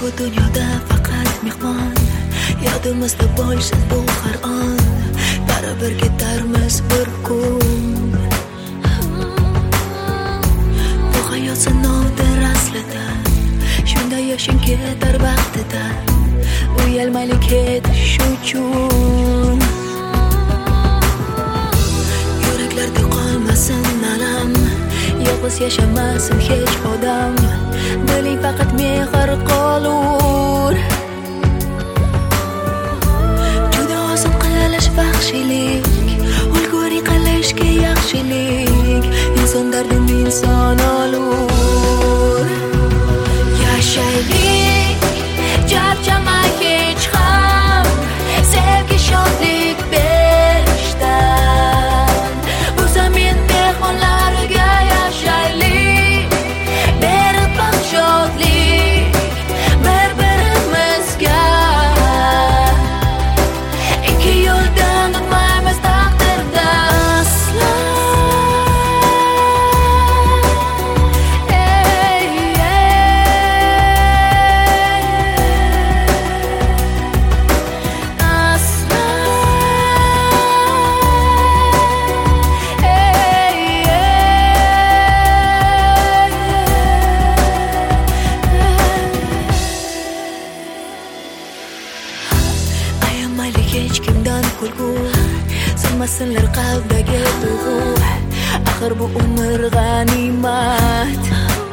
bu dunyoda faqat mehmon, yodimizda bo'lsin bu har on, baribir ketarmiz bir kun. Bu hayot sinovdir aslida, shunda yoshing ketar vaqtidan, uyalmaylik ketish uchun. Yuraklarda qolmasin alam, yolg'iz yashamasin hech odam, diling faqat mehr qolur. Juda oson qilish baxshilik, ulguring qilishga yaxshilik, inson dardini inson olur. Yashaylik charchamay hech ham, sevgi shodlik berishdan, bu zamin mehmonlariga yashaylik, berib baxt shodlik bir-birimizga. Ikki yo'ldan o'tmaymiz taqdirda aslo. Ayamaylik hech kimdan kulgu, sinmasinlar qalbdagi tuyg'u, axir bu umr g'animat.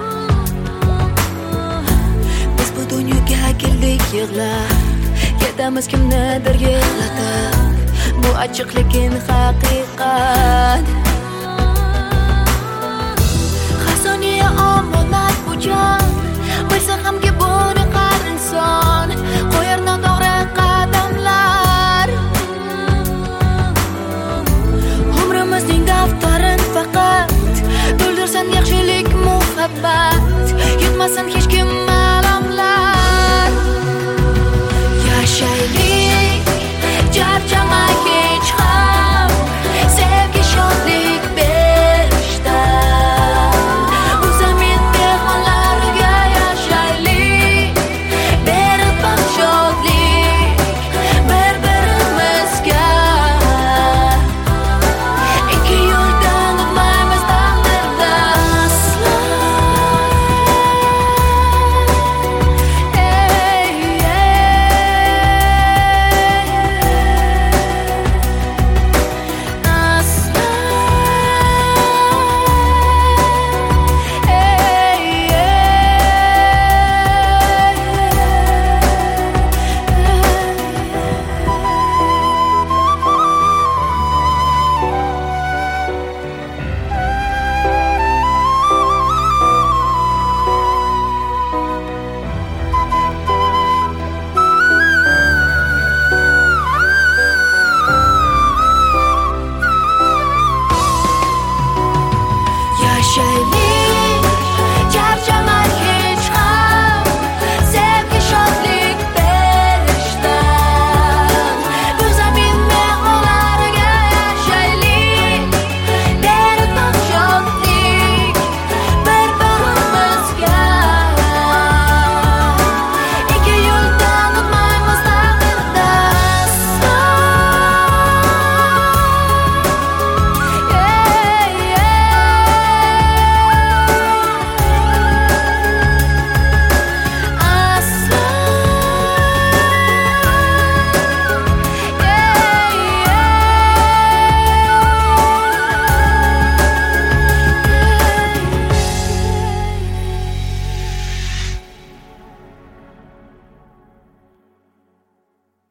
Biz bu dunyoga keldik yig'lab, ketamiz kimnidir yig'latib, bu ochiq lekin haqiqat.